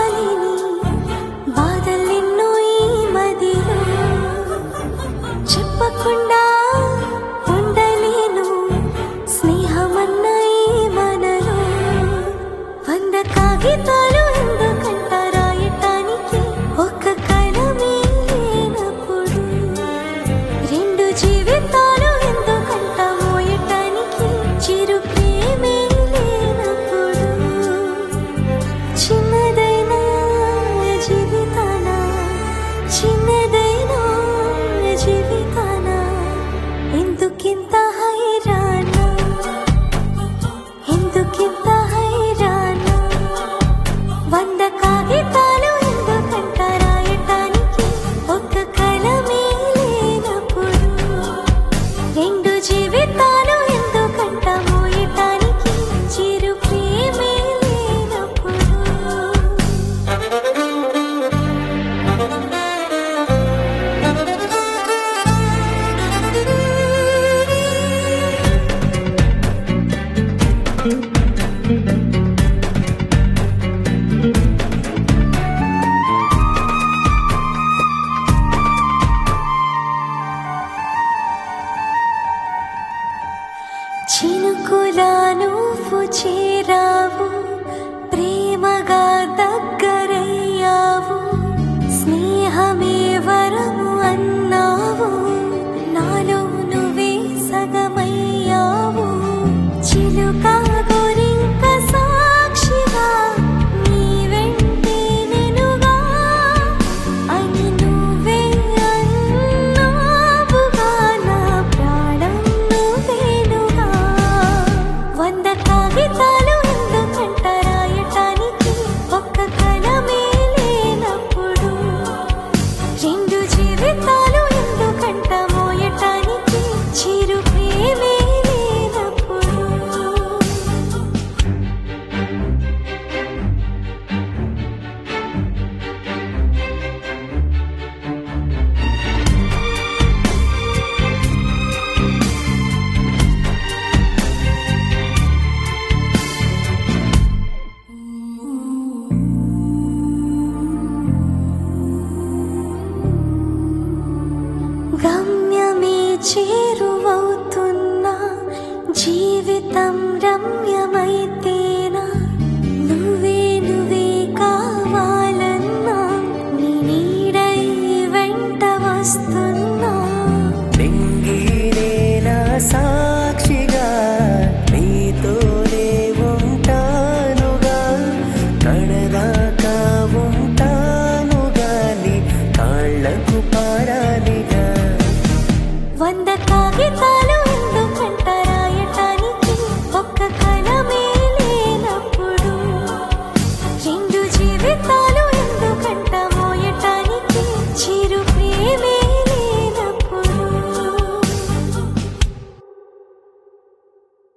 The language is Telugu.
చెప్పలేని బాధలెన్నో ఈ మదిలో చెప్పకుండా ఉండలేను స్నేహమన్న ఈ మనలో 100 కాగితాలు ఎందుకంట రాయటానికి ఒక కలమే లేనప్పుడు 2 జీవితాలు ఎందుకంట మోయటానికి చిరు ప్రేమే లేనప్పుడు చిన్నదైనా జీవితానా చిన్నదైనా జీవితానా ఎందుకింత హైరానా ఎందుకింత హైరానా 100 కాగితాలు ఎందుకంట రాయటానికి ఒక కలమే లేనప్పుడు 2 జీవితాలు ఎందుకంట మోయటానికి చిరు ప్రేమే లేనప్పుడు చినుకులా నువ్వు చేరావు ప్రేమగా దగ్గరయ్యావు స్నేహమే వరము అన్నావు నాలో నువ్వే సగమయ్యావు చిలుక గోరింక సాక్షిగా నీ వెంటే నెనుగా అని నువ్వే అన్నావుగా నా ప్రాణం నువ్వేనుగా 100 కాగితాలు ఎందుకంట రాయటానికి ఒక కలమే లేనప్పుడు 2 జీవితాలు ఎందుకంట మోయటానికి చిరు ప్రేమే లేనప్పుడు గమ్యమే చేరు